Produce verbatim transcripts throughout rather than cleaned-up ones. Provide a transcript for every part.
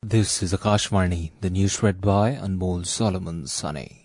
This is Akashvani, the news read by Anmol Solomon Sane.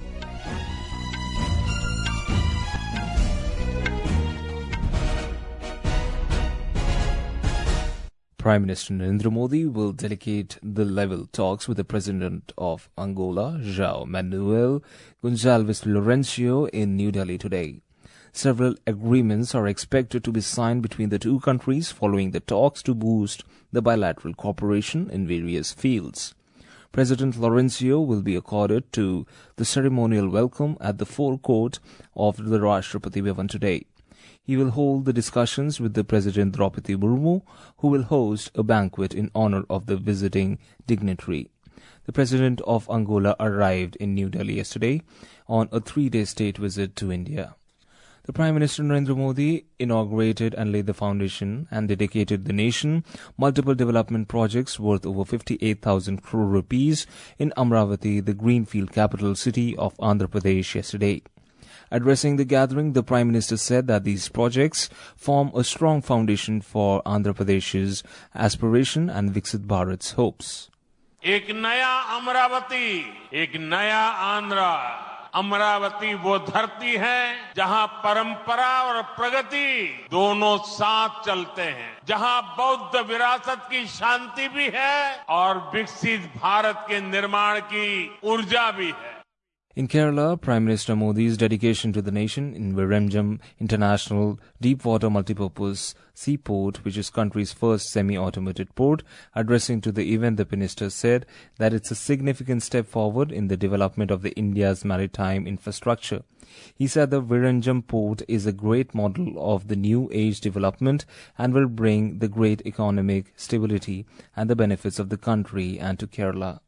Prime Minister Narendra Modi will delegate the level talks with the President of Angola, João Manuel Gonçalves Lourenço, in New Delhi today. Several agreements are expected to be signed between the two countries following the talks to boost the bilateral cooperation in various fields. President Lourenço will be accorded to the ceremonial welcome at the forecourt of the Rashtrapati Bhavan today. He will hold the discussions with the President Draupadi Murmu, who will host a banquet in honor of the visiting dignitary. The President of Angola arrived in New Delhi yesterday on a three-day state visit to India. The Prime Minister Narendra Modi inaugurated and laid the foundation and dedicated the nation multiple development projects worth over fifty-eight thousand crore rupees in Amravati, the greenfield capital city of Andhra Pradesh, yesterday. Addressing the gathering, the Prime Minister said that these projects form a strong foundation for Andhra Pradesh's aspiration and Viksit Bharat's hopes. एक नया अमरावती, एक नया आंध्रा। अमरावती वो धरती है जहां परंपरा और प्रगति दोनों साथ चलते हैं, जहां बौद्ध विरासत की शांति भी है और विकसित भारत के निर्माण की ऊर्जा भी है. In Kerala, Prime Minister Modi's dedication to the nation in Virajam International Deepwater Multipurpose Seaport, which is country's first semi-automated port, addressing to the event, the minister said that it's a significant step forward in the development of the India's maritime infrastructure. He said the Virajam port is a great model of the new age development and will bring the great economic stability and the benefits of the country and to Kerala.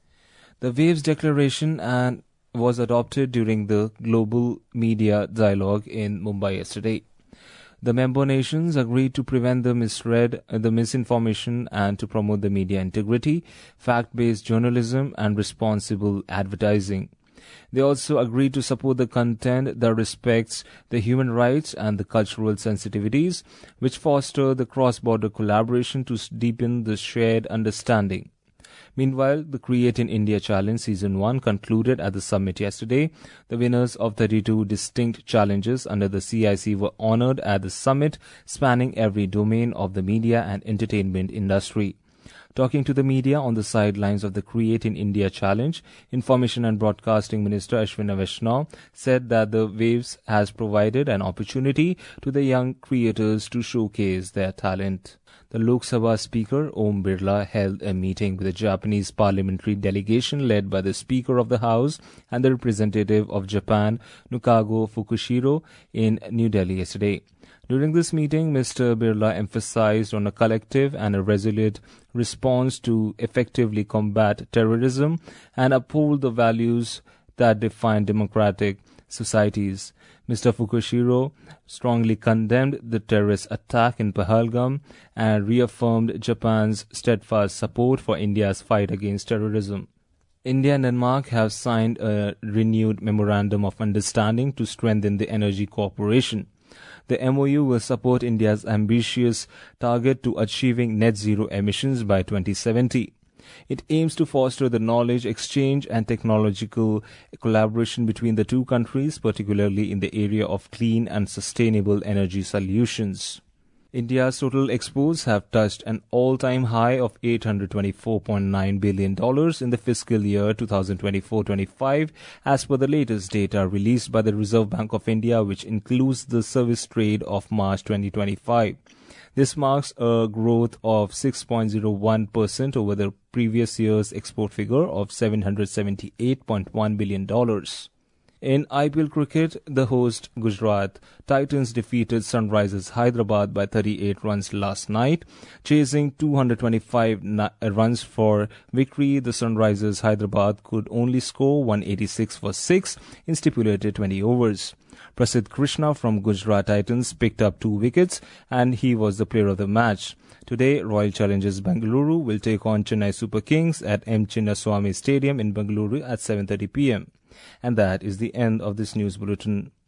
The Waves Declaration and was adopted during the Global Media Dialogue in Mumbai yesterday. The member nations agreed to prevent the misread, uh, the misinformation and to promote the media integrity, fact-based journalism and responsible advertising. They also agreed to support the content that respects the human rights and the cultural sensitivities, which foster the cross-border collaboration to deepen the shared understanding. Meanwhile, the Create in India Challenge Season one concluded at the summit yesterday. The winners of thirty-two distinct challenges under the C I C were honored at the summit, spanning every domain of the media and entertainment industry. Talking to the media on the sidelines of the Create in India Challenge, Information and Broadcasting Minister Ashwini Vaishnaw said that the Waves has provided an opportunity to the young creators to showcase their talent. The Lok Sabha Speaker Om Birla held a meeting with the Japanese parliamentary delegation led by the Speaker of the House and the representative of Japan, Nukago Fukushiro, in New Delhi yesterday. During this meeting, Mister Birla emphasized on a collective and a resolute response to effectively combat terrorism and uphold the values that define democratic societies. Mister Fukushiro strongly condemned the terrorist attack in Pahalgam and reaffirmed Japan's steadfast support for India's fight against terrorism. India and Denmark have signed a renewed memorandum of understanding to strengthen the energy cooperation. The M O U will support India's ambitious target to achieving net zero emissions by twenty seventy. It aims to foster the knowledge exchange and technological collaboration between the two countries, particularly in the area of clean and sustainable energy solutions. India's total exports have touched an all-time high of eight hundred twenty-four point nine billion dollars in the fiscal year twenty twenty-four twenty-five, as per the latest data released by the Reserve Bank of India, which includes the service trade of March twenty twenty-five. This marks a growth of six point zero one percent over the previous year's export figure of seven hundred seventy-eight point one billion dollars. In I P L cricket, the host Gujarat Titans defeated Sunrisers Hyderabad by thirty-eight runs last night. Chasing two hundred twenty-five na- runs for victory, the Sunrisers Hyderabad could only score one hundred eighty-six for six in stipulated twenty overs. Prasidh Krishna from Gujarat Titans picked up two wickets and he was the player of the match. Today, Royal Challengers Bengaluru will take on Chennai Super Kings at M. Chinnaswamy Stadium in Bengaluru at seven thirty p m. And that is the end of this news bulletin.